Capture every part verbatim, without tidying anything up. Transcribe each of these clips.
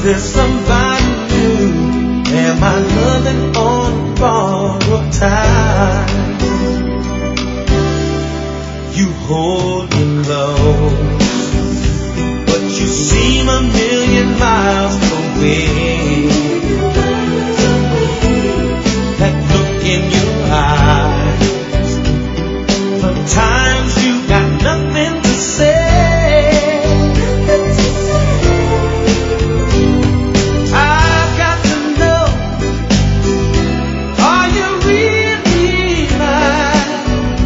there's somebody new? Am I loving on borrowed time? You hold me close, but you seem a million miles away. That look in your eyes, sometimes you got nothing to say. I've got to know, are you really mine?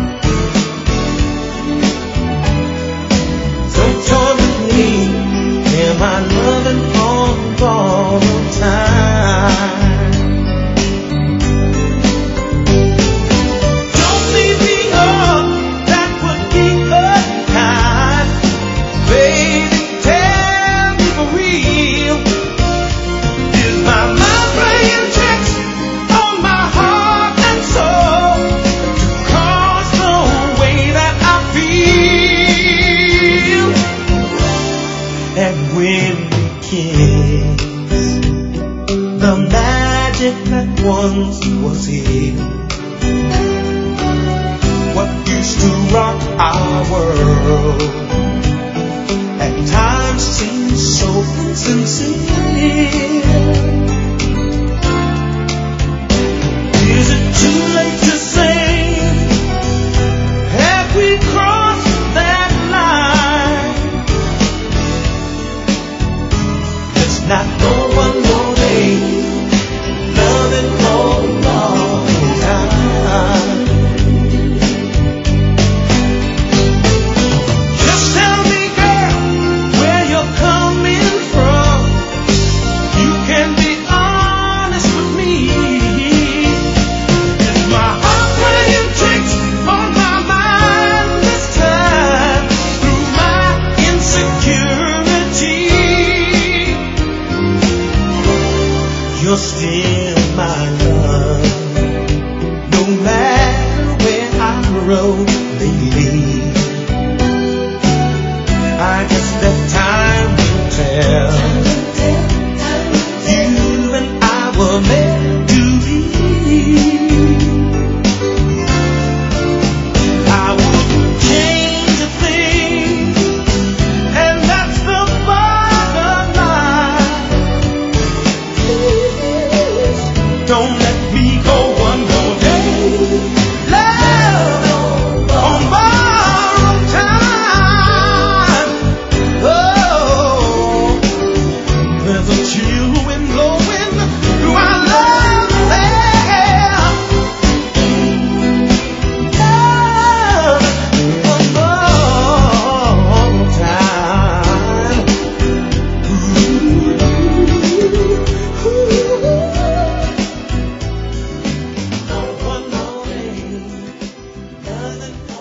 Don't torment me, am I loving on borrowed time? Don't leave me up, that would be unkind. Baby, tell me for real, is my mind playing tricks on my heart and soul to cause the way that I feel? And when we kiss, the magic that once was here, what used to rock our world at times seems so insincere. Is it too late to say, have we crossed that line? Let's not go one more day, loving for a long time. Just tell me, girl, where you're coming from. You can be honest with me. Is my heart playing tricks on my mind this time through my insecurity? You're still my love, no matter where I roam, baby. I guess that time will tell. You and I were meant to be. I wouldn't change a thing, and that's the bottom line. Don't let me go one more day, love on borrowed time. Oh, there's a chill wind blowing through our love affair. Love on borrowed time. Ooh, ooh. One more day, nothing.